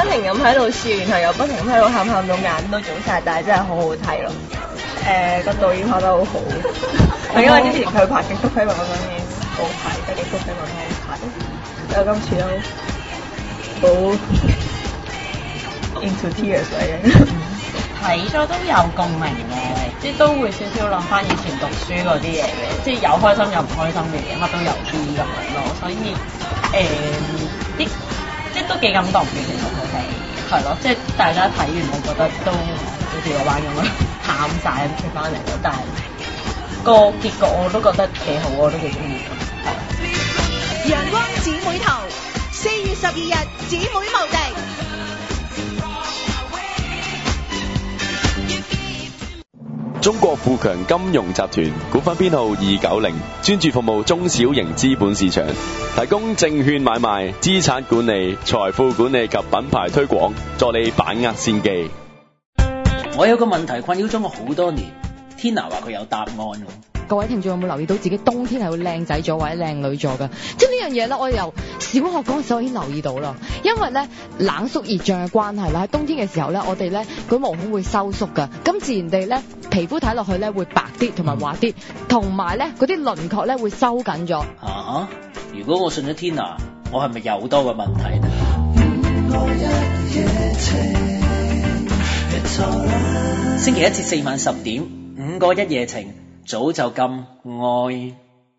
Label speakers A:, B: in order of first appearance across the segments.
A: 停咁喺度笑，然後又不停咁喺度喊到眼都腫晒，但係真係好好睇咯。個導演拍得好好，因為之前佢拍《極速飛吻》嗰陣已經好睇，《極速飛吻》好睇，有今次都好 into tears 嘅。
B: 睇咗都有共鳴嘅，即係都會少少諗翻以前讀書嗰啲嘢嘅，即係有開心有唔開心嘅嘢，乜都有啲咁樣咯。所以即係都幾感動嘅，其實佢哋係咯，即係大家睇完我覺得都好似個班咁樣喊晒咁出翻嚟咯。但係個結局我都覺得幾好，我都幾中意。
C: 陽光姊妹淘4月12日姊妹無敵。
D: 中國富強金融集團股份編號290，專注服務中小型資本市場，提供證券買賣、資產管理、財富管理及品牌推廣，助你把握先機。
E: 我有個問題困擾咗我好多年，Tina 話佢有答案。
F: 各位聽眾有冇留意到自己冬天係會靚仔咗或者靚女咗㗎？即係呢樣嘢咧，我由小學嗰陣時我已經留意到啦。因為咧冷縮熱脹嘅關係啦，喺冬天嘅時候咧，我哋咧個毛孔會收縮㗎，咁自然地咧皮膚睇落去咧會白啲同埋滑啲，同埋咧嗰啲輪廓咧會收緊咗。
E: 啊！如果我信咗 Tina，我係咪有多個問題呢？星期1至4晚10點，5個一夜情。早就咁愛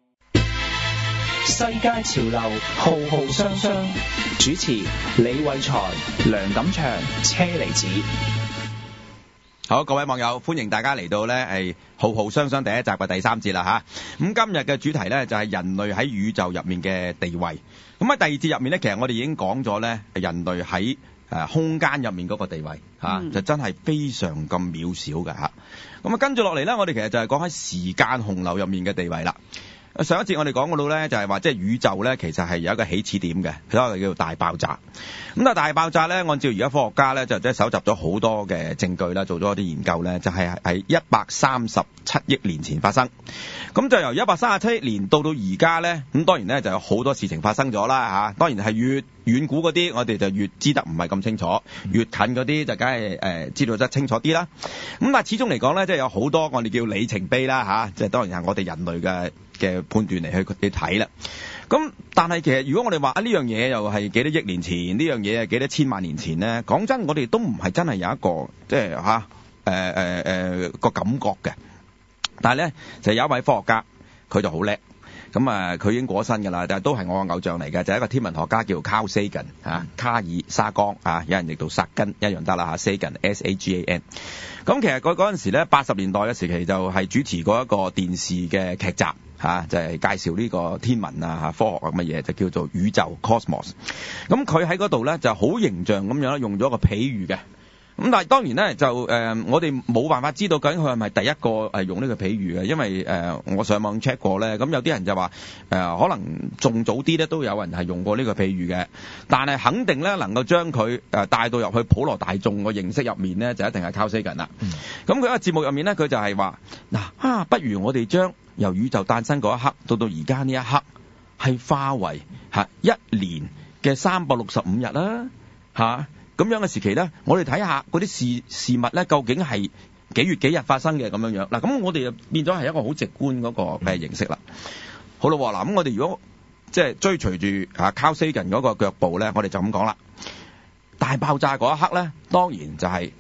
G: 世界潮流浩浩雙雙，主持李偉才、梁錦祥、車厘子。
H: 好，各位網友，歡迎大家嚟到呢係浩浩雙雙第一集嘅第3節啦吓。咁今日嘅主題呢，就係人類喺宇宙入面嘅地位。咁喺第2節入面呢，其實我哋已經講咗呢人類喺空間入面嗰個地位就真係非常咁渺小嘅吓。咁跟住落嚟咧，我哋其實就係講喺時間洪流入面嘅地位啦。上一節我哋講到咧，就係話即係宇宙咧，其實係有一個起始點嘅，所謂叫做大爆炸。咁但係大爆炸咧，按照而家科學家咧就即係搜集咗好多嘅證據啦，做咗啲研究咧，就係喺137億年前發生。咁就由137億年到而家咧，咁當然咧就有好多事情發生咗啦嚇。當然係越遠古嗰啲，我哋就越知得唔係咁清楚；越近嗰啲就梗係知道得清楚啲啦。咁但係始終嚟講咧，即係有好多我哋叫里程碑啦嚇，即係當然係我哋人類嘅判斷嚟去睇啦。咁但係其實如果我哋話呢樣嘢又係幾多億年前，呢樣嘢係幾多千萬年前咧，講真我哋都唔係真係有一個即係個感覺嘅。但係咧就有一位科學家，佢就好叻。咁佢已經過咗身㗎啦，但係都係我嘅偶像嚟嘅，就係一個天文學家叫 Carl Sagan 卡爾沙江有人譯到薩根一樣得啦嚇 Sagan SAGAN。咁其實佢嗰陣時咧80年代嘅時期就係主持過一個電視嘅劇集就係介紹呢個天文科學咁嘅嘢，就叫做宇宙 Cosmos。咁佢喺嗰度咧就好形象咁樣用咗一個比喻嘅。咁但係當然咧就我哋冇辦法知道究竟佢係咪第一個用呢個比喻嘅，因為我上網 check 過咧，咁有啲人就話可能仲早啲咧都有人係用過呢個比喻嘅，但係肯定咧能夠將佢帶到入去普羅大眾嘅認識入面咧，就一定係靠 Sagan啦。咁佢喺個節目入面咧，佢就係話不如我哋將由宇宙誕生嗰一刻到而家呢一刻係化為1年嘅365日啦咁樣嘅時期咧，我哋睇下嗰啲事物咧，究竟係幾月幾日發生嘅咁樣樣。嗱，咁我哋就變咗係一個好直觀嗰個形式啦。好啦，嗱，咁我哋如果即係追隨住Carl Sagan嗰個腳步咧，我哋就咁講啦。大爆炸嗰一刻咧，當然就係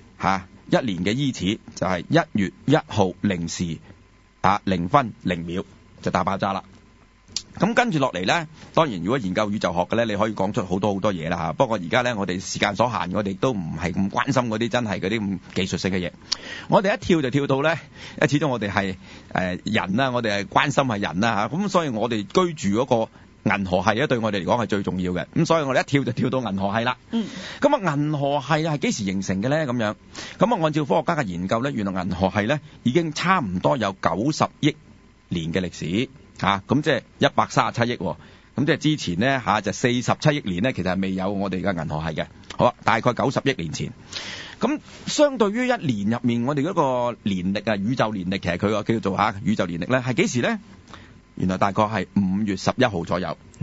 H: 1年嘅伊始，就係1月1號0時0分0秒就大爆炸啦。咁跟住落嚟咧，當然如果研究宇宙學嘅咧，你可以講出好多多嘢啦嚇。不過而家咧，我哋時間所限，我哋都唔係咁關心嗰啲真係嗰啲咁技術性嘅嘢。我哋一跳就跳到咧，因為始終我哋係人啦，我哋係關心係人啦嚇。咁所以我哋居住嗰個銀河系咧，對我哋嚟講係最重要嘅。咁所以我哋一跳就跳到銀河系啦。咁銀河系係幾時形成嘅咧？咁樣咁按照科學家嘅研究咧，原來銀河系咧已經差唔多有90億年嘅歷史。咁即係137億，咁即係之前咧就47億年咧，其實係未有我哋嘅銀河系嘅。好啦，大概90億年前。咁相對於1年入面，我哋嗰個年曆宇宙年曆，其實佢個叫做宇宙年曆咧，係幾時咧？原來大概係5月11號左右。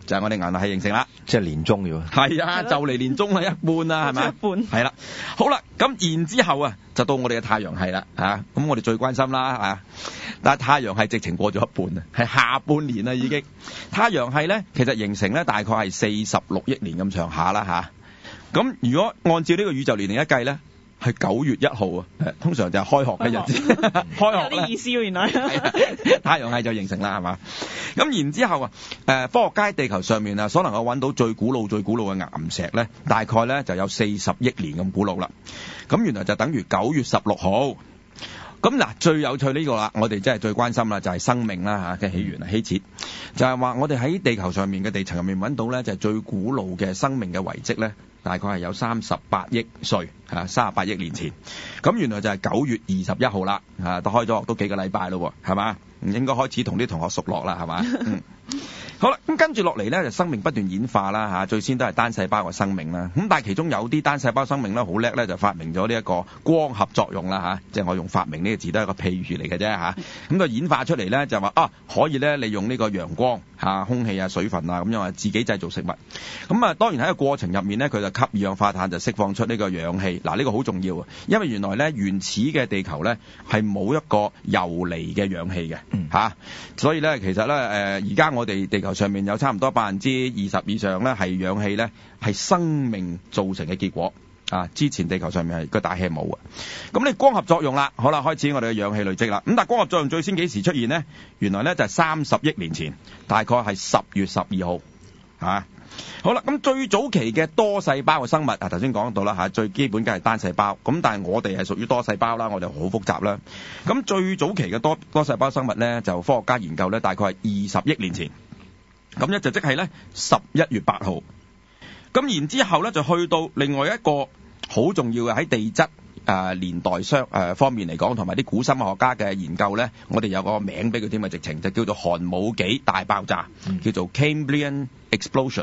H: 就係我哋銀河系形成啦。
I: 即係年中要。
H: 係啊，就嚟年中啦，一半啦，係咪？
A: 一半。
H: 係啦，好啦，咁然之後啊，就到我哋嘅太陽系啦，咁我哋最關心啦，但係太陽系直情過咗一半啊，係下半年啦已經。太陽系咧，其實形成咧大概係46億年咁上下啦，咁如果按照呢個宇宙年齡一計咧，係9月1號啊，通常就係開學嘅日子，開學
A: 有啲意思喎，原來。
H: 太陽系就形成啦，係嘛？咁然之後啊，科學家喺地球上面啊，所能夠揾到最古老嘅岩石咧，大概咧就有40億年咁古老啦。咁原來就等於9月16號。咁嗱，最有趣呢個啦，我哋真係最關心啦，就係生命啦嘅起源希設，就係話我哋喺地球上面嘅地層入面揾到咧，就係最古老嘅生命嘅遺跡咧，大概係有38億歲38億年前。咁原來就係9月21號啦，都開咗學都幾個禮拜咯，係嘛？應該開始同啲同學熟絡啦，係嘛？好啦，咁跟住落嚟咧，就生命不斷演化啦，最先都係單細胞嘅生命啦。咁但係其中有啲單細胞生命咧好叻咧，就發明咗呢一個光合作用啦，即係我用發明呢個字都係一個譬喻嚟嘅啫。咁就演化出嚟咧就話可以咧利用呢個陽光空氣水分啊咁樣自己製造食物。咁啊當然喺個過程入面咧，佢就吸二氧化碳就釋放出呢個氧氣。嗱，呢個好重要啊，因為原來咧原始嘅地球咧係冇一個游離嘅氧氣嘅所以咧其實咧而家我哋地球上面有差唔多20%以上咧係氧氣咧係生命造成嘅結果之前地球上面係個大氣冇啊。咁你光合作用啦，好啦，開始我哋嘅氧氣累積啦。咁但係光合作用最先幾時出現呢？原來咧就係30億年前，大概係10月12號好啦，咁最早期嘅多細胞嘅生物頭先講到啦最基本梗係單細胞，咁但係我哋係屬於多細胞啦，我哋好複雜啦。咁最早期嘅多細胞生物咧，就科學家研究咧，大概係20億年前。咁咧就即係咧11月8號。咁然之後咧就去到另外一個好重要嘅喺地質年代方面嚟講，同埋啲古生物學家嘅研究咧，我哋有個名俾佢添，直情就叫做寒武紀大爆炸，叫做 Cambrian Explosion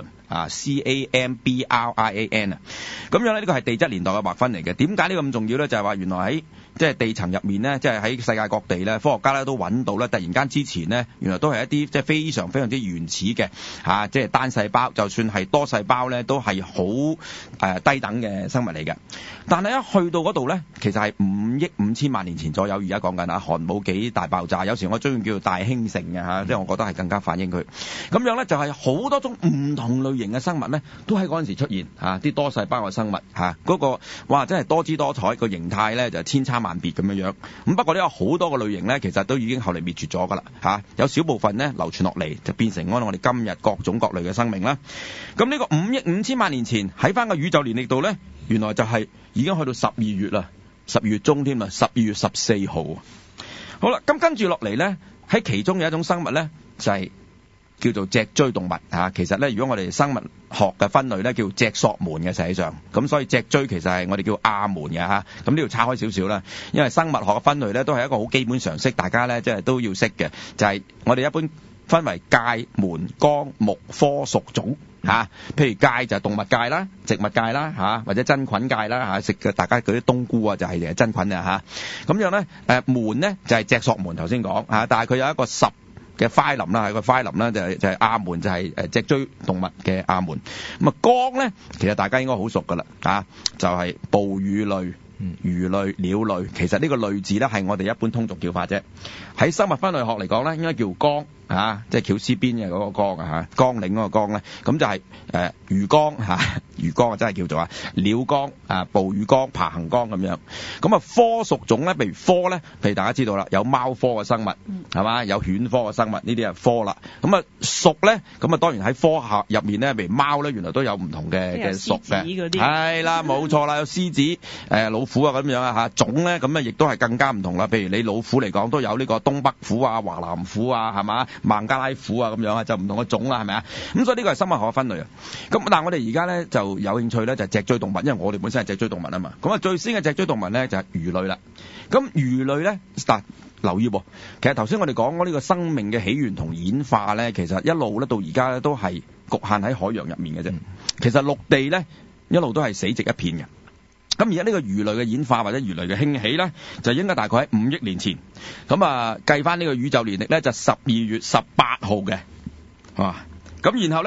H: CAMBRIAN 咁樣咧，呢個係地質年代嘅劃分嚟嘅。點解呢個咁重要咧？就係話原來喺即係地層入面咧，即係喺世界各地咧，科學家咧都揾到咧，突然間之前咧，原來都係一啲即係非常非常之原始嘅即係單細胞，就算係多細胞咧，都係好低等嘅生物嚟嘅。但係一去到嗰度咧，其實係5億5千萬年前左右。而家講緊寒武紀大爆炸，有時我中意叫做大興盛嘅即係我覺得係更加反映佢。咁樣咧就係好多種唔同類型嘅生物咧，都喺嗰陣時出現啲多細胞嘅生物嗰個哇真係多姿多彩，個形態咧就千差萬別咁樣。咁不過呢有好多個類型咧，其實都已經後嚟滅絕咗㗎啦有少部分咧流傳落嚟，就變成我哋今日各種各類嘅生命啦。咁呢個5億5千萬年前喺翻個宇宙年曆度咧，原來就係已經去到12月啦，12月中添啦，12月14號。好啦，咁跟住落嚟咧，喺其中有一種生物咧，就係叫做脊椎動物其實咧，如果我哋生物學嘅分類咧，叫脊索門嘅實際上，咁所以脊椎其實係我哋叫亞門嘅咁呢度岔開少少啦，因為生物學嘅分類咧都係一個好基本常識，大家咧即係都要識嘅，就係我哋一般分為界、門、綱、目、科、屬、種譬如界就係動物界啦、植物界啦或者真菌界啦食嘅大家嗰啲冬菇啊就係真菌啊咁樣咧門咧就係脊索門頭先講但係佢有一個10嘅 phylum 啦，係個 phylum 啦，就係亞門，就係脊椎動物嘅亞門。咁綱咧，其實大家應該好熟噶啦，就係哺乳類、魚類、鳥類。其實呢個類字咧係我哋一般通俗叫法啫。喺生物分類學嚟講咧，應該叫綱即係絞絲邊嘅嗰個綱綱領嗰個綱咧，咁就係魚綱魚綱啊，真係叫做鳥綱哺乳綱、爬行綱咁樣。咁科屬種咧，譬如科咧，譬如大家知道啦，有貓科嘅生物係嘛，有犬科嘅生物，呢啲係科啦。咁屬咧，咁當然喺科學入面咧，譬如貓咧，原來都有唔同嘅屬嘅，係啦，冇錯啦，有獅子、老虎啊咁樣種咧，咁亦都係更加唔同啦。譬如你老虎嚟講，都有呢個東北虎華南虎係嘛，孟加拉虎咁樣就唔同嘅種啦，係咪啊？咁所以呢個係生物學嘅分類啊。咁但係我哋而家咧就有興趣咧，就係脊椎動物，因為我哋本身係脊椎動物啊嘛。咁最先嘅脊椎動物咧就係魚類啦。咁魚類咧，留意喎，其實頭先我哋講呢個生命嘅起源同演化咧，其實一路咧到而家咧都係局限喺海洋入面嘅啫。其實陸地咧一路都係死寂一片嘅。咁而家呢個魚類嘅演化或者魚類嘅興起咧，就應該大概喺5億年前。咁計翻呢個宇宙年曆咧，就12月18號嘅。咁然後咧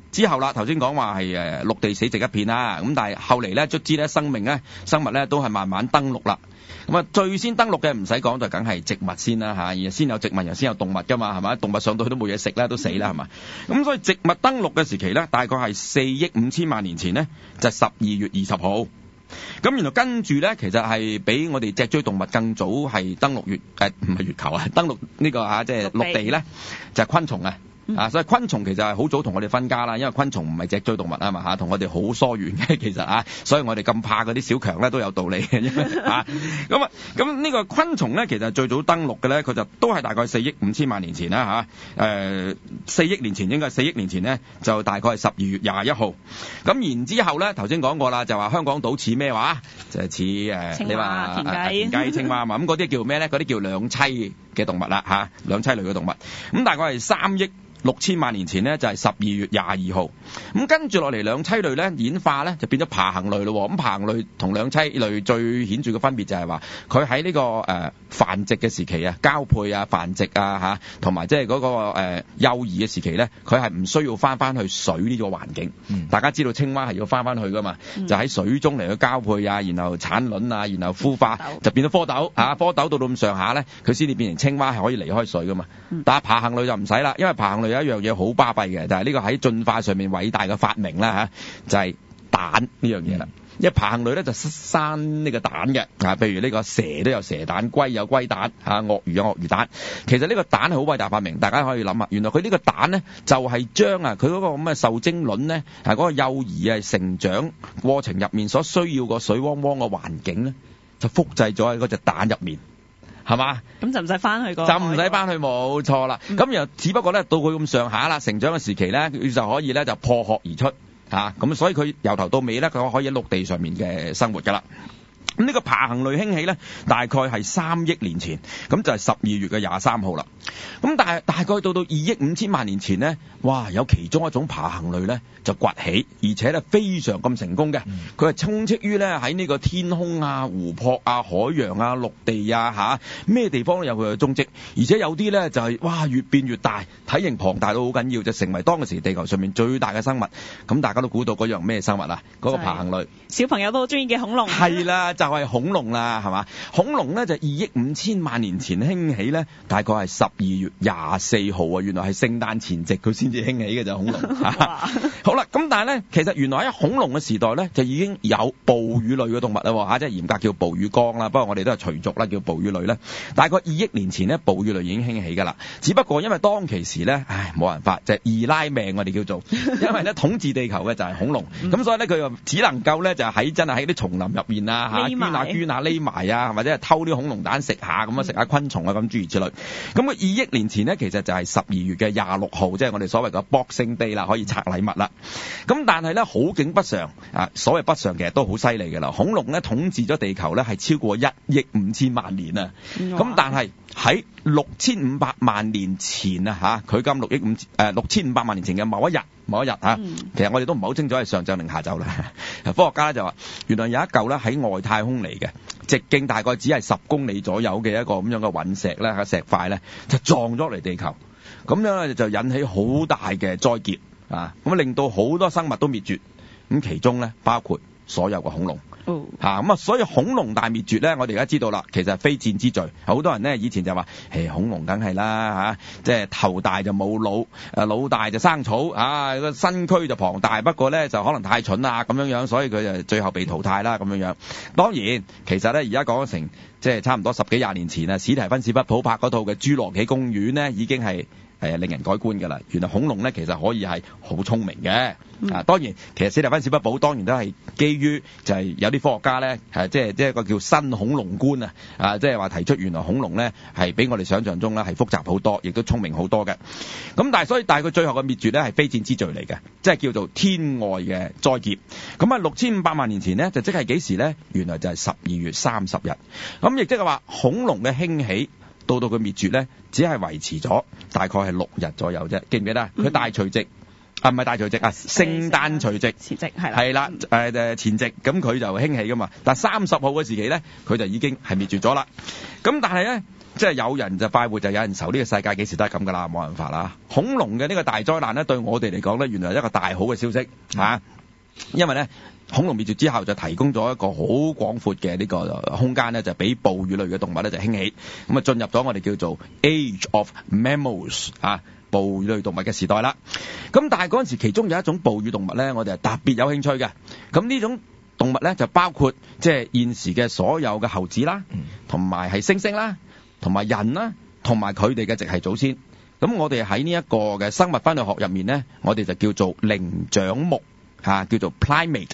H: 之後啦，頭先講話係陸地死寂一片啦，咁但係後嚟咧卒之咧生物咧都係慢慢登陸啦。咁啊，最先登陸嘅唔使講就梗係植物先啦嚇，而先有植物又先有動物噶嘛，係咪？動物上到去都冇嘢食啦，都死啦係嘛？咁所以植物登陸嘅時期咧，大概係4億5千萬年前咧，就12月20號。咁原來跟住咧，其實係比我哋脊椎動物更早係登陸唔係月球啊，登陸呢個即係陸地咧，就係昆蟲啊。所以昆蟲其實係好早同我哋分家啦，因為昆蟲唔係脊椎動物啊嘛嚇，同我哋好疏遠嘅其實啊，所以我哋咁怕嗰啲小強咧都有道理嘅嚇。咁呢個昆蟲咧，其實最早登陸嘅咧，佢就都係大概4億5千萬年前啦嚇。4億年前應該係4億年前咧，就大概係12月21號。咁然之後咧，頭先講過啦，就話香港島似咩話？就係似你話田雞、青蛙嘛。咁嗰啲叫咩咧？嗰啲叫兩棲嘅動物啦嚇，兩棲類嘅動物。咁大概係3億6千萬年前咧，就係12月22號。咁跟住落嚟兩棲類咧演化咧就變咗爬行類咯。咁爬行類同兩棲類最顯著嘅分別就係話佢喺呢個繁殖嘅時期啊、交配啊、繁殖啊嚇，同埋即係嗰個幼兒嘅時期咧，佢係唔需要翻去水呢個環境。大家知道青蛙係要翻去噶嘛，就喺水中嚟去交配啊，然後產卵啊，然後孵化就變咗蝌蚪嚇，蝌蚪到咁上下咧，佢先至變成青蛙係可以離開水噶嘛。但係爬行類就唔使啦，因為爬行類有一樣嘢好巴閉嘅，就係呢個喺進化上面偉大嘅發明啦嚇，就係蛋呢樣嘢啦。因為爬行類咧就生呢個蛋嘅，譬如呢個蛇都有蛇蛋，龜有龜蛋，鱷魚有鱷魚蛋。其實呢個蛋係好偉大發明，大家可以諗下，原來佢呢個蛋咧就係將佢嗰個咁嘅受精卵咧，嗰個幼兒成長過程入面所需要個水汪汪嘅環境咧，就複製咗喺嗰隻蛋入面。係嘛？
I: 咁就唔使翻去就
H: 唔使翻去，冇錯啦。咁又只不過咧，到佢咁上下啦，成長嘅時期咧，佢就可以咧就破殼而出嚇。咁所以佢由頭到尾咧，佢可以喺陸地上面嘅生活㗎啦。咁呢個爬行類興起咧，大概係3億年前，咁就係12月嘅23號啦。咁但係大概到2億5千萬年前咧，哇！有其中一種爬行類咧就崛起，而且咧非常咁成功嘅。佢係充斥於咧喺呢個天空啊、湖泊啊、海洋啊、陸地啊咩地方都有佢嘅蹤跡。而且有啲咧就係哇越變越大，體型龐大到好緊要，就成為當時地球上面最大嘅生物。咁大家都估到嗰樣咩生物啊？嗰個爬行類，
I: 小朋友都好中意嘅恐龍。
H: 係啦，就係恐龍啦，係嘛？恐龍咧就2億5千萬年前興起咧，大概係12月24號啊，原來係聖誕前夕佢先至興起嘅就恐龍。好啦，咁但係咧，其實原來喺恐龍嘅時代咧，就已經有哺乳類嘅動物啦，即係嚴格叫哺乳綱啦。不過我哋都係隨俗啦，叫哺乳類咧。大概2億年前咧，哺乳類已經興起㗎啦。只不過因為當其時咧，冇辦法，就係二拉命我哋叫做，因為咧統治地球嘅就係恐龍，咁所以咧佢又只能夠咧就喺真係喺啲叢林入面啊捐下匿埋啊，或者係偷啲恐龍蛋食下咁啊，食下昆蟲啊咁諸如此類。咁佢2億年前咧，其實就係12月嘅26號，即係我哋所謂嘅 Boxing Day 啦，可以拆禮物啦。咁但係咧好景不常啊，所謂不常其實都好犀利嘅啦。恐龍咧統治咗地球咧係超過1億5千萬年啊。咁但係喺6500萬年前啊佢今6500萬年前嘅某一日其實我哋都唔係好清楚係上晝定下晝啦。科學家咧就話，原來有一嚿咧喺外太空嚟嘅，直徑大概只係10公里左右嘅一個咁樣嘅隕石咧，石塊咧就撞咗嚟地球，咁樣咧就引起好大嘅災劫啊！咁令到好多生物都滅絕，咁其中咧包括所有嘅恐龍。咁所以恐龍大滅絕咧，我哋而家知道啦，其實係非戰之罪。好多人咧以前就話，恐龍梗係啦即係頭大就冇腦，腦大就生草個身軀就龐大，不過咧就可能太蠢啦咁樣，所以佢就最後被淘汰啦咁樣。當然，其實咧而家講成即係差唔多10幾20年前啊，史提芬史匹堡拍嗰套嘅《侏羅紀公園》咧，已經係令人改觀㗎啦。原來恐龍咧其實可以係好聰明嘅。當然，其實史提芬史匹堡當然都係基於就係有啲科學家咧即係一個叫新恐龍觀即係話提出原來恐龍咧係比我哋想象中咧係複雜好多，亦都聰明好多嘅。咁但係佢最後嘅滅絕咧係非戰之罪嚟嘅，即係叫做天外嘅災劫。咁6500萬年前咧就即係幾時咧？原來就係12月30日。咁亦即係話恐龍嘅興起到佢滅絕咧，只係維持咗大概係6日左右啫。記唔記得？佢大除夕唔係大除夕聖誕除夕
I: 前夕係
H: 啦，前夕咁佢就興起噶嘛。但30號嘅時期咧，佢就已經係滅絕咗啦。咁但係咧， 即係有人就快活，就有人愁，呢個世界幾時都係咁噶啦，冇辦法啦。恐龍嘅呢個大災難咧，對我哋嚟講咧，原來係一個大好嘅消息嚇，因為咧恐龍滅絕之後就提供咗一個好廣闊嘅呢個空間咧，就俾哺乳類嘅動物咧就興起，咁啊進入咗我哋叫做 Age of Mammals 啊，哺乳類動物嘅時代啦。咁但係嗰陣時其中有一種哺乳動物咧，我哋係特別有興趣嘅。咁呢種動物咧就包括即係現時嘅所有嘅猴子啦，同埋係猩猩啦，同埋人啦，同埋佢哋嘅直系祖先。咁我哋喺呢一個嘅生物分類學入面咧，我哋就叫做靈長目嚇，叫做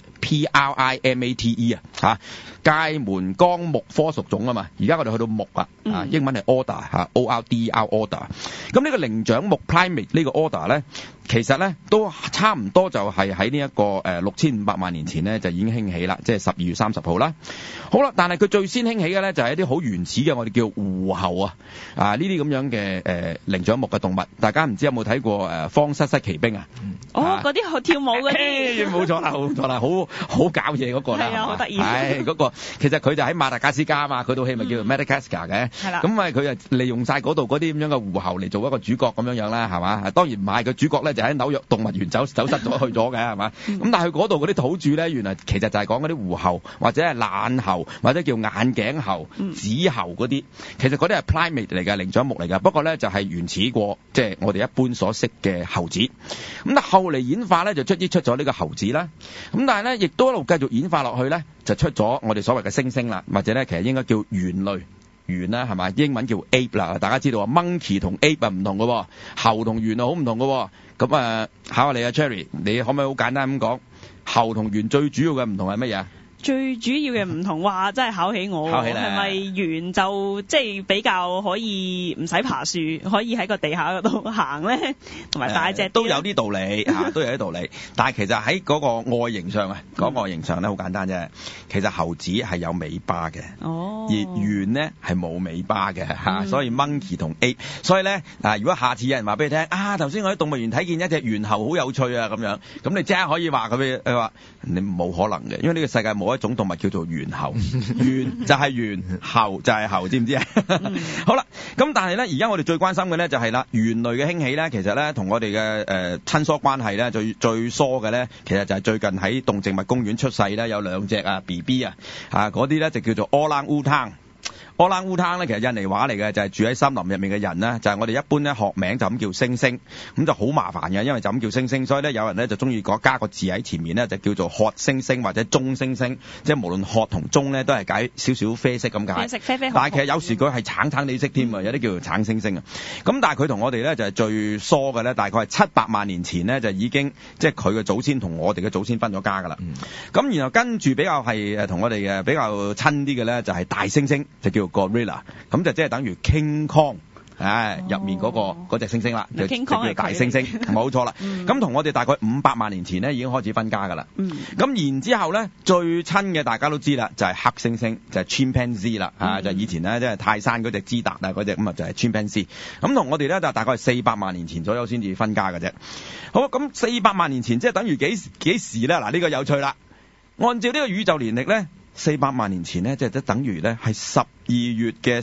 H: primate，P-R-I-M-A-T-E 啊嚇，界門綱目科屬種啊嘛。而家我哋去到目啊，英文係 order 嚇，O-R-D-E-R order。咁呢個靈長目 primate 呢個 order 咧，其實咧都差唔多就係喺呢一個6500萬年前咧就已經興起啦，即係12月30號啦。好啦，但係佢最先興起嘅咧就係一啲好原始嘅我哋叫狐猴啊呢啲咁樣嘅靈長目嘅動物。大家唔知有冇睇過荒失失奇兵啊？
I: 嗰啲跳舞嗰啲，
H: 冇錯啦，冇錯啦，好搞嘢嗰個啦，
I: 係啊，好得意。
H: 嗰個其實佢就喺馬達加斯加啊嘛，佢套戲咪叫做 Madagascar 嘅。係啦。咁咪佢就利用晒嗰度嗰啲咁樣嘅狐猴嚟做一個主角咁樣啦，係嘛？當然唔係，個主角咧就喺紐約動物園走失咗去咗嘅，係嘛？咁但係佢嗰度嗰啲土著咧，原來其實就係講嗰啲狐猴或者係懶猴或者叫眼鏡猴、紙猴嗰啲，其實嗰啲係 primate 嚟嘅，靈長目嚟嘅。不過咧就係原始過即係我哋一般所識嘅猴子。咁但後嚟演化咧就出咗呢個猴子啦。咁但係咧亦都一路繼續演化落去咧，就出咗我哋所謂嘅猩猩啦，或者咧其實應該叫猿類。猿啦係咪？英文叫 ape 啦，大家知道啊 ，monkey 同 ape 係唔同嘅，猴同猿啊好唔同嘅。咁考下你啊 Cherry， 你可唔可以好簡單咁講，猴同猿最主要嘅唔同係乜嘢？
I: 最主要嘅唔同，哇！真係考起我，係咪猿就即係比較可以唔使爬樹，可以喺個地下嗰度行咧，同埋大隻都
H: 有啲道理嚇，都有啲道理。但係其實喺嗰個外形上啊，講外形上咧好簡單啫。其實猴子係有尾巴嘅，而猿咧係冇尾巴嘅嚇，所以 monkey 同 ape。所以咧如果下次有人話俾你聽頭先我喺動物園睇見一隻猿猴好有趣啊咁樣，咁你即刻可以話佢話你冇可能嘅，因為呢個世界冇一種動物叫做猿猴，猿就係猿，猴就係猴，知唔知啊？好啦，咁但係咧，而家我哋最關心嘅咧就係啦，猿類嘅興起咧，其實咧同我哋嘅親疏關係咧最疏嘅咧，其實就係最近喺動植物公園出世咧有兩隻BB 嗰啲咧就叫做 orang-utan。Orang-utan 咧其實印尼話嚟嘅，就係住喺森林入面嘅人咧，就係我哋一般咧學名就咁叫猩猩，咁就好麻煩嘅，因為就咁叫猩猩，所以咧有人咧就中意加個字喺前面咧，就叫做褐猩猩或者棕猩猩，即係無論褐同棕咧都係解少少啡色咁解。啡色啡啡。但係其實有時佢係橙地色添啊，有啲叫做橙猩猩啊。咁但係佢同我哋咧就係最疏嘅咧，大概係700萬年前咧就已經即係佢嘅祖先同我哋嘅祖先分咗家㗎啦。咁然後跟住比較係同我哋嘅比較親啲嘅咧就係大猩猩，就叫Gorilla， 咁就即係等於 King Kong， 入面嗰隻猩猩啦，就叫大猩猩，冇錯啦。咁同我哋大概500萬年前咧已經開始分家噶啦。咁然之後咧最親嘅大家都知啦，就係黑猩猩，就係 chimpanzee 啦，就以前咧即係泰山嗰隻茲達啊嗰隻咁啊就係 chimpanzee。咁同我哋咧就大概400萬年前左右先至分家嘅啫。好，咁400萬年前即係等於幾時咧？嗱，呢個有趣啦。按照呢個宇宙年歷咧，400萬年前咧，即係等於咧係12月嘅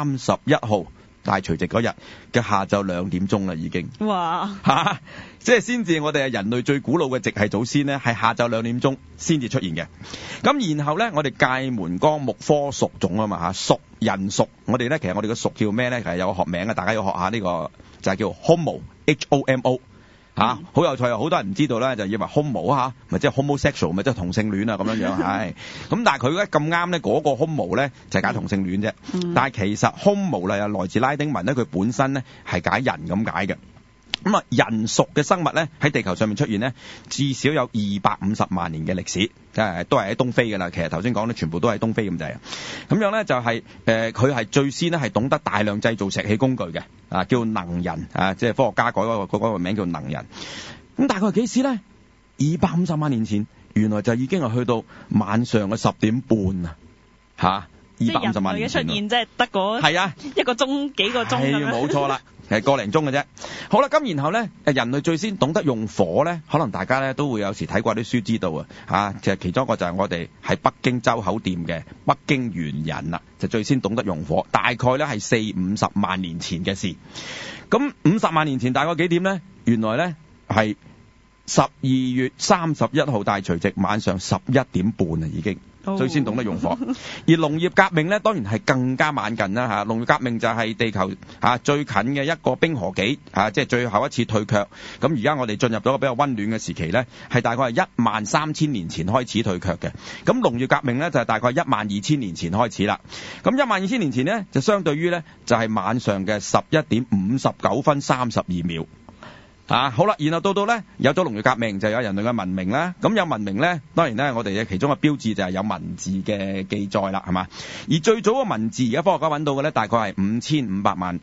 H: 31號大除夕嗰日嘅下晝2點鐘啦，已經。哇！即係先至我哋係人類最古老嘅直系祖先咧，係下晝2點鐘先至出現嘅。咁然後咧，我哋界門綱目科屬種啊嘛嚇，屬人屬。我哋咧其實我哋嘅屬叫咩咧？其實有個學名嘅，大家要學下呢個就係叫 Homo H-O-M-O。好有趣啊！好多人唔知道咧，就以為 homo 咪即係 homosexual，咪即係同性戀啊咁樣樣係。咁但係佢咧咁啱咧，嗰個 homo 咧就係解同性戀啫。但係其實 homo 來自拉丁文咧，佢本身咧係解人咁解嘅。咁啊，人屬嘅生物咧喺地球上面出現咧，至少有250萬年嘅歷史，都係喺東非㗎啦。其實頭先講咧，全部都係東非咁滯。咁樣咧就係佢係最先咧係懂得大量製造石器工具嘅，叫能人即係科學家改嗰個名叫能人。咁大概係幾時咧？250萬年前，原來就已經係去到晚上嘅10點半啊！250萬年前嘅出現，即係得嗰一個鐘幾個鐘咁樣。係冇錯啦。 個零鐘嘅啫。好啦，咁然後咧，人類最先懂得用火咧，可能大家咧都會有時睇過啲書知道啊，其實其中一個就係我哋喺北京周口店嘅北京猿人啦，就最先懂得用火，大概咧係40-50萬年前嘅事。咁50萬年前大概幾點咧？原來咧係12月31號大除夕晚上11點半啊，已經。最先懂得用火，而農業革命咧當然係更加晚近啦嚇。農業革命就係地球最近嘅一個冰河期即係最後一次退卻。咁而家我哋進入咗個比較溫暖嘅時期咧，係大概係13000年前開始退卻嘅。咁農業革命咧就係大概12000年前開始啦。咁12000年前咧就相對於咧就係晚上嘅11點59分32秒。好啦，然後到咧有咗農業革命，就有人類嘅文明啦。咁有文明咧，當然咧我哋嘅其中嘅標誌就係有文字嘅記載啦，係嘛？而最早嘅文字，而家科學家揾到嘅咧，大概係5500萬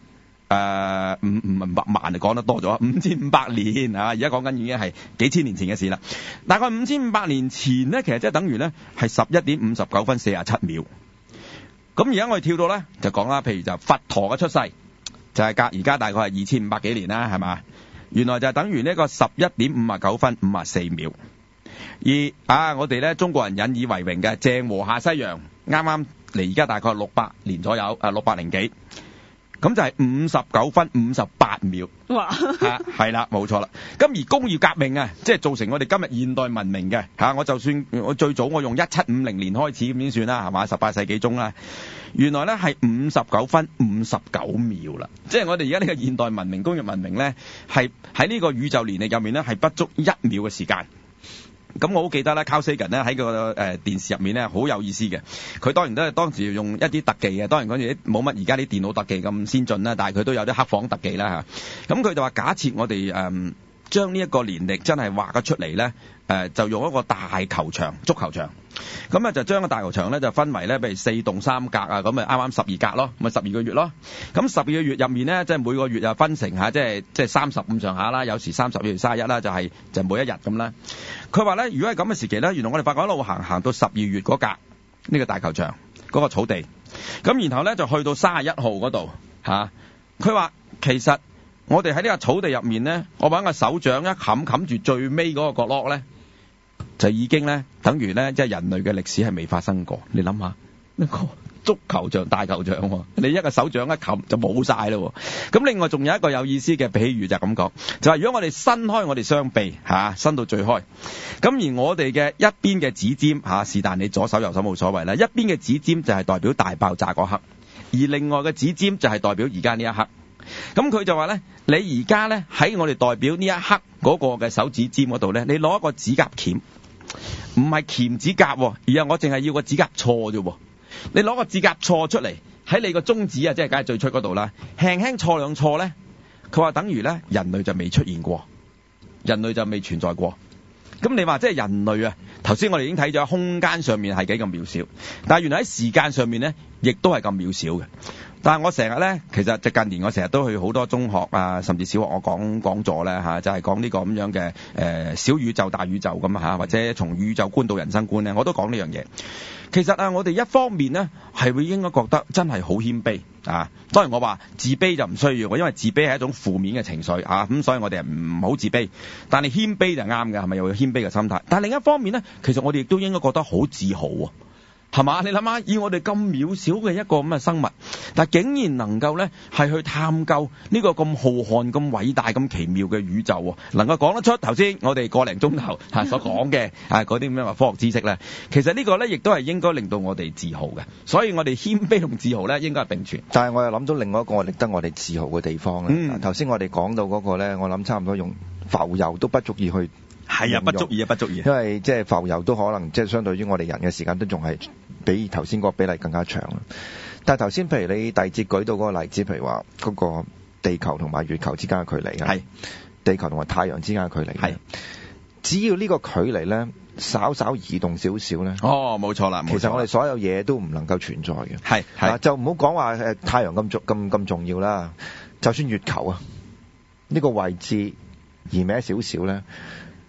H: 500萬就講得多咗，5500年而家講緊已經係幾千年前嘅事啦。大概5500年前咧，其實即係等於咧係11點59分47秒。咁而家我哋跳到咧就講啦，譬如就佛陀嘅出世，就係而家大概係2500幾年啦，係嘛？原來就係等於呢個11點59分54秒。而我哋咧中國人引以為榮嘅鄭和下西洋，啱啱嚟而家大概600年左右，600零幾，咁就係59分58秒。哇！係啦，冇錯啦。咁而工業革命即係造成我哋今日現代文明嘅我就算我最早我用1750年開始咁先算啦，係嘛？18世紀中啦。原來咧係59分59秒啦，即係我哋而家呢個現代文明、工業文明咧，係喺呢個宇宙年曆入面咧係不足1秒嘅時間。咁我好記得咧，Carl Sagan 咧喺個電視入面咧好有意思嘅，佢當然都係當時用一啲特技嘅，當然嗰陣冇乜而家啲電腦特技咁先進啦，但係佢都有啲黑房特技啦嚇。咁佢就話假設我哋將呢一個年曆真係畫咗出嚟咧，就用一個大球場、足球場，咁咧就將個大球場咧就分為咧，譬如4棟3格咁咪啱啱12格咯，咪12個月咯。咁12個月入面咧，即係每個月又分成即係30咁上下啦，有時30月31啦，就每一日咁啦。佢話咧，如果係咁嘅時期咧，原來我哋發覺一路行到12月嗰格呢個大球場嗰個草地，咁然後咧就去到31號嗰度嚇。佢話其實我哋喺呢個草地入面咧，我揾個手掌一冚住最尾嗰個角落咧，就已經咧等於咧即係人類嘅歷史係未發生過。你諗下，一個足球場大球場，你一個手掌一冚就冇晒咯。咁另外仲有一個有意思嘅比喻就係咁講，就係如果我哋伸開我哋雙臂伸到最開，咁而我哋嘅一邊嘅指尖是但你左手右手冇所謂啦，一邊嘅指尖就係代表大爆炸嗰刻，而另外嘅指尖就係代表而家呢一刻。咁佢就話咧，你而家咧喺我哋代表呢一刻嗰個嘅手指尖嗰度咧，你攞一個指甲鉗，唔係鉗指甲，而係我淨係要個指甲錯啫。你攞個指甲錯出嚟，喺你個中指即係梗係最出嗰度啦，輕輕錯兩錯咧，佢話等於咧人類就未出現過，人類就未存在過。咁你話即係人類頭先我哋已經睇咗空間上面係幾咁渺小，但係原來喺時間上面咧，亦都係咁渺小嘅。但係我成日咧，其實就近年我成日都去好多中學甚至小學我講座咧就係講呢個咁樣嘅小宇宙大宇宙咁或者從宇宙觀到人生觀咧，我都講呢樣嘢。其實我哋一方面咧係會應該覺得真係好謙卑當然我話自卑就唔需要，因為自卑係一種負面嘅情緒咁所以我哋唔好自卑。但係謙卑就啱嘅，係咪有謙卑嘅心態？但係另一方面咧，其實我哋亦都應該覺得好自豪係嘛？你諗下，以我哋咁渺小嘅一個咁嘅生物，但係竟然能夠咧係去探究呢個咁浩瀚、咁偉大、咁奇妙嘅宇宙，能夠講得出頭先我哋個零鐘頭所講嘅嗰啲咁樣嘅科學知識咧，其實呢個咧亦都係應該令到我哋自豪嘅。所以我哋謙卑同自豪咧應該係並存。
J: 但係我又諗到另外一個值得我哋自豪嘅地方咧。頭先我哋講到嗰個咧，我諗差唔多用浮游都不足以去。
H: 係不足以不足以。
J: 因為即係浮游都可能即係相對於我哋人嘅時間都仲係比頭先嗰個比例更加長。但係頭先譬如你第二節舉到嗰個例子，譬如話嗰個地球同埋月球之間嘅距離係地球同埋太陽之間嘅距離係，只要呢個距離咧稍稍移動少少咧，
H: 冇錯啦。
J: 其實我哋所有嘢都唔能夠存在嘅。係就唔好講話太陽咁重要啦，就算月球呢個位置移歪少少咧，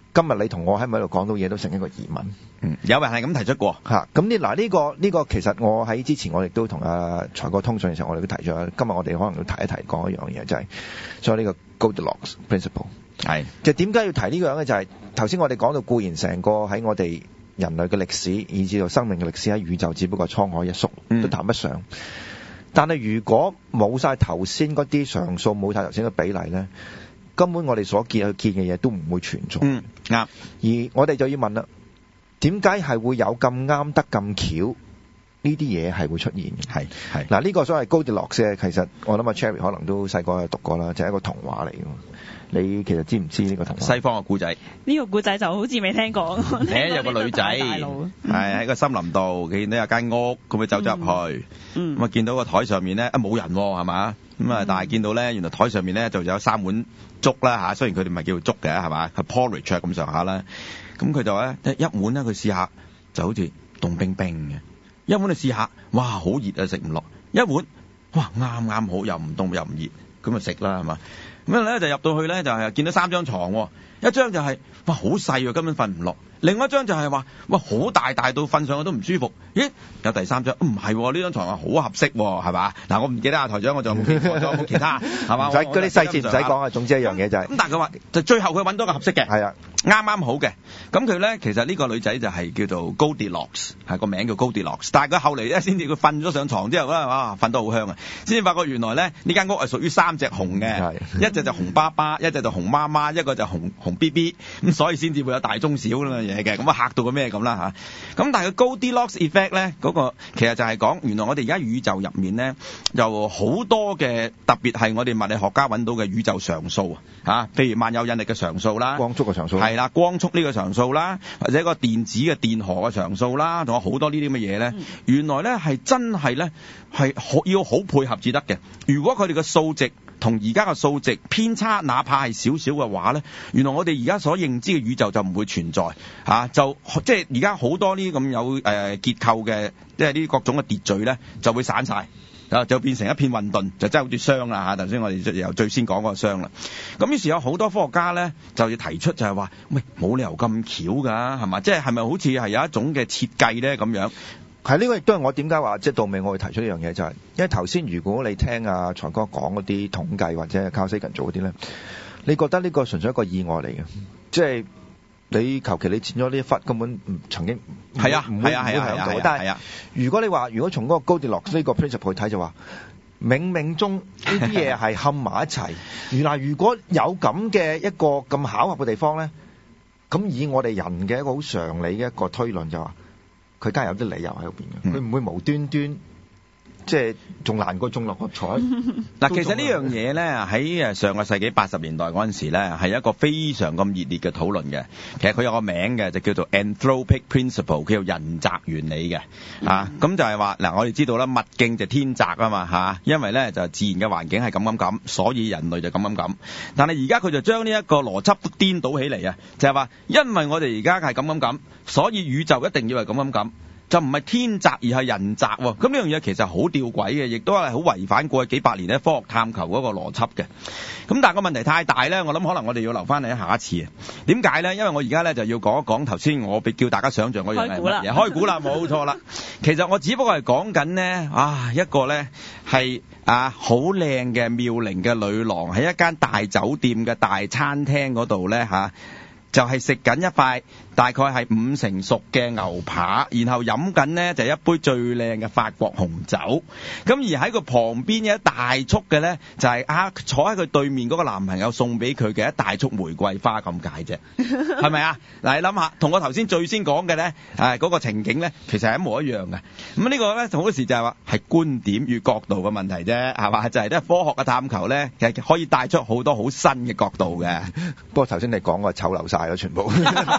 J: 今日你同我喺咪喺度講到嘢都成一個疑問。
H: 有人係咁提出過
J: 嚇。咁呢個其實我喺之前我亦都同阿財哥通訊嘅時候，我哋都提咗。今日我哋可能要提一提講一樣嘢，就係所以呢個 Goldilocks principle
H: 係。
J: 就點解要提呢個樣咧？就係頭先我哋講到固然成個喺我哋人類嘅歷史，以至到生命嘅歷史喺宇宙，只不過滄海一粟，都談不上。但係如果冇晒頭先嗰啲常數，冇晒頭先嘅比例咧，根本我哋所見嘅嘢都唔會存在。
H: 啱。
J: 而我哋就要問啦，點解係會有咁啱得咁巧呢啲嘢係會出現嘅？
H: 係。
J: 嗱，呢個所謂 Goldilocks，其實我諗阿 Cherry 可能都細個有讀過啦，就係一個童話嚟嘅。你其實知唔知呢個童話？
H: 西方嘅故仔。
I: 呢個故仔就好似未聽過。
H: 有個女仔係喺個森林度見到有間屋，咁佢走咗入去，咁啊見到個台上面咧冇人係嘛，咁啊但係見到咧原來台上面咧就有3碗粥啦嚇，雖然佢哋唔係叫做粥嘅係嘛，係 porridge 咁上下啦，咁佢就咧一碗咧佢試下就好似凍冰冰嘅，一碗你試下，哇好熱啊食唔落，一碗哇啱啱好又唔凍又唔熱，咁啊食啦係嘛。咁咧就入到去咧就係見到3張床，一張就係哇好細根本瞓唔落，另外一張就係話哇好大到瞓上去都唔舒服。咦有第3張唔係呢張床好合適係嘛？嗱我唔記得台長，我仲有冇其他係嘛？
J: 嗰啲細節唔使講啊，總之一樣嘢就係
H: 咁。但係佢話就最後佢揾到個合適嘅，
J: 係啊
H: 啱好嘅。咁佢咧其實呢個女仔就係叫做 Goldilocks， 係個名叫 Goldilocks。但係佢後嚟咧先至佢瞓咗上床之後咧，哇瞓得好香啊！先至發覺原來咧呢間屋係屬於3隻熊嘅，一隻就熊爸爸，一隻就熊媽媽，一個就熊 BB， 咁所以先至會有大中小咁嘅嘢嘅。咁啊嚇到個咩咁啦嚇。咁但係個 Goldilocks effect 咧嗰個其實就係講原來我哋而家宇宙入面咧有好多嘅，特別係我哋物理學家揾到嘅宇宙常數啊，譬如萬有引力嘅常數啦，
J: 光速嘅常數
H: 係啦，光速呢個常數啦，或者一個電子嘅電荷嘅常數啦，仲有好多呢啲咁嘅嘢咧。原來咧係真係咧係要好配合至得嘅。如果佢哋嘅數值同而家嘅數值偏差，哪怕係少少嘅話咧，原來我哋而家所認知嘅宇宙就唔會存在嚇，就即係而家好多呢啲咁有結構嘅，即係呢各種嘅秩序咧就會散晒。就變成一片混沌，就真係好似霜啦嚇。頭先我哋由最先講嗰個霜啦。咁於是有好多科學家咧就要提出就係話，喂冇理由咁巧㗎，係嘛？即係係咪好似係有一種嘅設計咧咁樣？
J: 係呢個亦都係我點解話即係到尾我會提出呢樣嘢，就係因為頭先如果你聽阿財哥講嗰啲統計或者係Carl Sagan做嗰啲咧，你覺得呢個純粹一個意外嚟嘅，即係你求其你剪咗呢一忽根本曾經係啊，唔會響到。但係如果你話如果從嗰個Goldilocks呢個 principle 去睇，就話冥冥中呢啲嘢係冚埋一齊。原來如果有咁嘅一個咁巧合嘅地方咧，咁以我哋人嘅一個好常理嘅一個推論就話，佢梗係有啲理由喺入邊嘅，佢唔會無端端即係仲難過中六合彩。
H: 嗱，其實呢樣嘢咧喺上個世紀80年代嗰陣時咧係一個非常咁熱烈嘅討論嘅。其實佢有個名嘅就叫做 Anthropic Principle， 叫做人擇原理嘅。咁就係話嗱，我哋知道啦，物競就天擇啊嘛嚇，因為咧就自然嘅環境係咁，所以人類就咁。但係而家佢就將呢一個邏輯顛倒起嚟啊，就係話因為我哋而家係咁，所以宇宙一定要係咁。就唔係天擇而係人擇喎，咁呢樣嘢其實好吊詭嘅，亦都係好違反過去幾百年咧科學探求嗰個邏輯嘅。咁但係個問題太大咧，我諗可能我哋要留翻嚟下一次。點解咧？因為我而家咧就要講一講頭先我叫大家想像嗰樣係乜嘢。開估啦，冇錯啦。其實我只不過係講緊呢，一個咧係好靚嘅妙齡嘅女郎喺一間大酒店嘅大餐廳嗰度咧就係食緊一塊大概係5成熟嘅牛扒，然後飲緊呢就一杯最靚嘅法國紅酒。咁而喺佢旁邊有一大束嘅呢，就係坐喺佢對面嗰個男朋友送俾佢嘅一大束玫瑰花咁解啫，係咪啊？嗱，你諗下，同我頭先最先講嘅呢，嗰個情景呢，其實係一模一樣嘅。咁呢個呢，好多時就係話係觀點與角度嘅問題啫，係嘛？就係咧科學嘅探求呢，其實可以帶出好多好新嘅角度嘅。
J: 不過頭先你講個醜陋晒咗全部。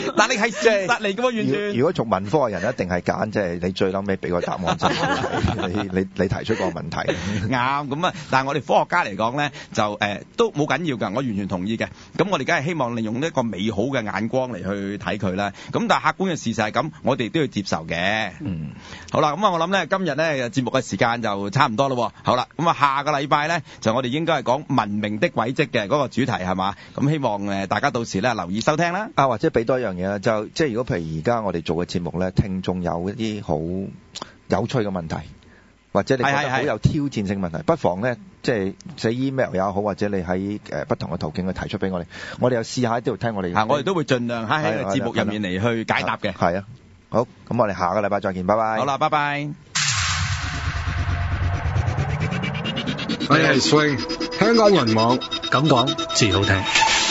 H: 但你係事實嚟嘅喎，完全。
J: 如果從文科嘅人一定係揀即係你最撚尾俾個答案就你提出個問題。
H: 啱咁啊！但係我哋科學家嚟講咧，就都冇緊要㗎，我完全同意嘅。咁我哋梗係希望利用一個美好嘅眼光嚟去睇佢啦。咁但係客觀嘅事實係咁，我哋都要接受嘅。好啦，咁啊，我諗咧今日咧節目嘅時間就差唔多咯。好啦，咁啊下個禮拜咧就我哋應該係講文明的軌跡嘅嗰個主題係嘛？咁希望大家到時咧留意收聽啦。
J: 或者俾多一樣嘢啦，就即係如果譬如而家我哋做嘅節目咧，聽眾有一啲好有趣嘅問題，或者你覺得好有挑戰性問題，不妨咧即係寫 email 也好，或者你喺不同嘅途徑去提出俾我哋，我哋又試下喺度聽我哋。
H: 我哋都會盡量喺個節目入面嚟去解答嘅。
J: 係啊，好，咁我哋下個禮拜再見，拜拜。
H: 好啦，拜拜。
K: 我係 Swing 香港人網，咁講至好聽。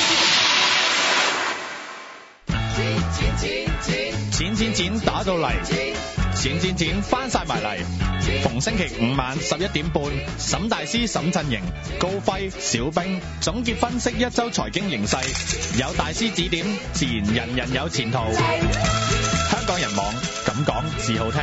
G: 錢打到嚟，錢翻晒埋嚟。逢星期5晚11點半，沈大師沈振盈、高輝、小兵總結分析一周財經形勢，有大師指點，自然人人有前途。香港人網，咁講至好聽。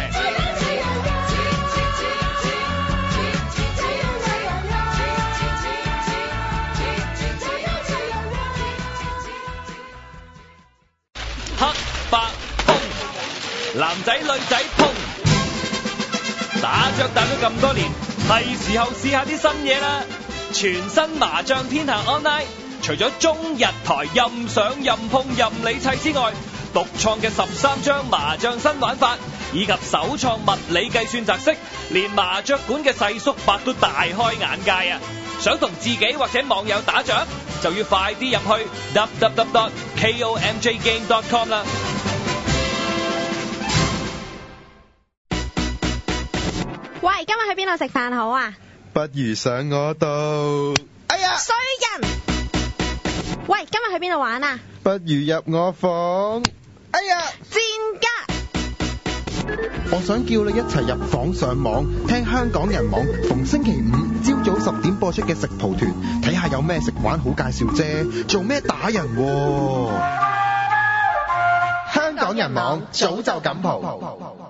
L: 黑白碰，男仔女仔碰，打雀打咗咁多年，係時候試下啲新嘢啦！全新麻將天下 online， 除咗中日台任上任碰任你砌之外，獨創嘅13張麻將新玩法，以及首創物理計算擲色，連麻雀館嘅細叔伯都大開眼界啊！想同自己或者網友打雀，就要快啲入去 www.komjgame.com 啦。
M: 喂，今日去邊度食飯好啊？
N: 不如上我度。哎呀！
M: 衰人！喂，今日去邊度玩啊？
N: 不如入我房。哎呀！
M: 賤格！
N: 我想叫你一齊入房上網，聽香港人網，逢星期5朝早10點播出嘅食蒲團，睇下有咩食玩好介紹啫，做咩打人喎？香港人網早就咁蒲。